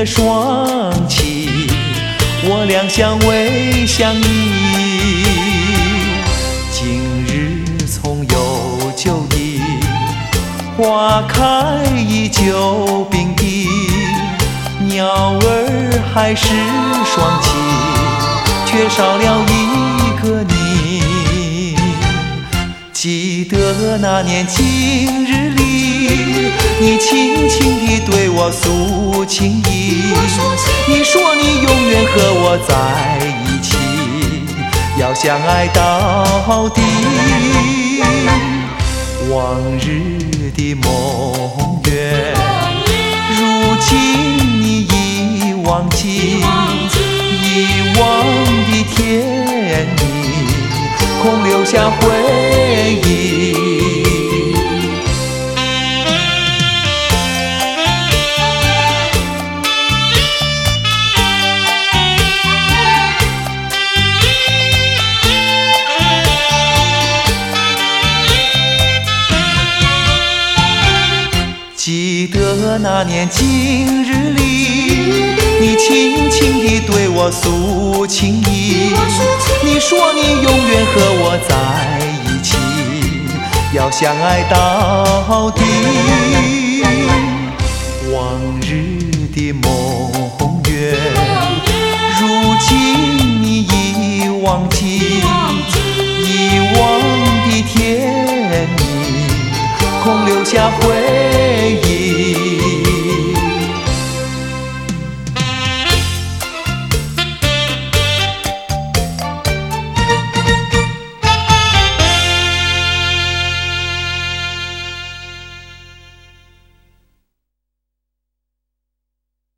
的双亲，我俩相偎相依。今日从有旧忆，花开依旧并蒂，鸟儿还是双栖，缺少了一个你。记得那年今日里，你轻轻地对我诉情意，你说你永远和我在一起，要相爱到底。往日的梦圆，如今你已忘记，遗忘的甜蜜，空留下回忆。记得那年今日里，你轻轻地对我诉情意，你说你永远和我在一起，要相爱到底。往日的梦圆，如今你已忘记，遗忘的甜蜜，空留下回忆。